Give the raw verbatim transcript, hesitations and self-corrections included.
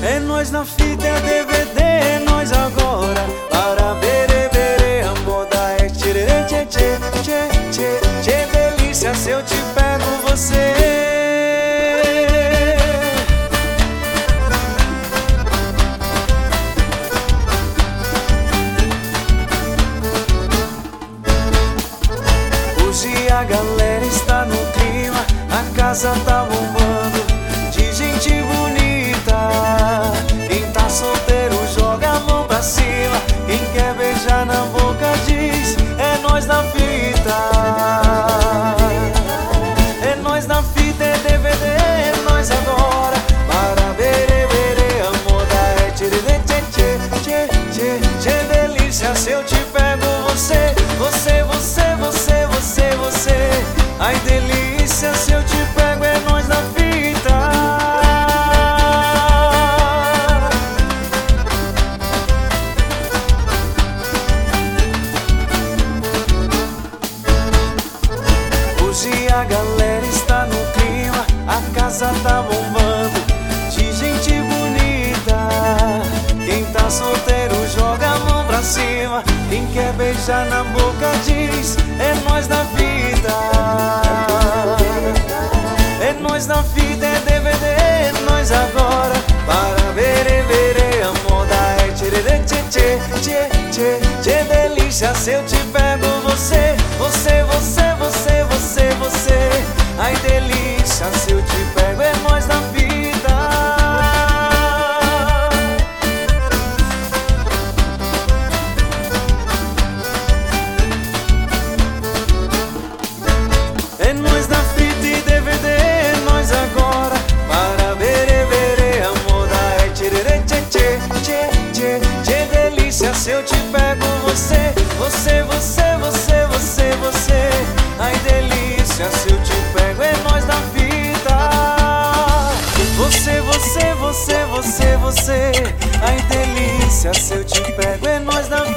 É nós na fita, é D V D, é nós agora. Para bere, bere, amor da é tchê, tchê, tchê, tchê, tchê, tchê, delícia se eu te pego você. Hoje a galera está no clima, a casa tá bombando de gente bonita. Quem tá solteiro joga a mão pra cima, quem quer beijar na boca diz: é nós na fita. É nós na fita, é D V D, é nós agora. Para bere, bere, amor da é tchê, tchê, tchê, tchê, tchê, tchê, delícia se eu te pego você. Você, você, você, você, você. Ai, delícia se eu te pego, é nós na fita. Hoje a galera está no clima, a casa tá bombando de gente bonita. Quem tá solteiro joga a mão pra cima, quem quer beijar na boca diz: é nós na vida. É nós na fita, é D V D, é nós agora. Para bere, bere, amor da é tchê, tchê, tchê, tchê, tchê, tchê, delícia se eu te pego você. Você, você, você, você, você. Ai, delícia se eu te pego, é nós na vida. É nós na fita e D V D, é nós agora. Para bere, bere, amor da é tchê, tchê, tchê, tchê, tchê, tchê, delícia se eu te pego você. Você, você, você, você, você. Ai, delícia se eu te pego, é nós na fita. Você, você, você, você, você. Ai, delícia se eu te pego, é nós na vida.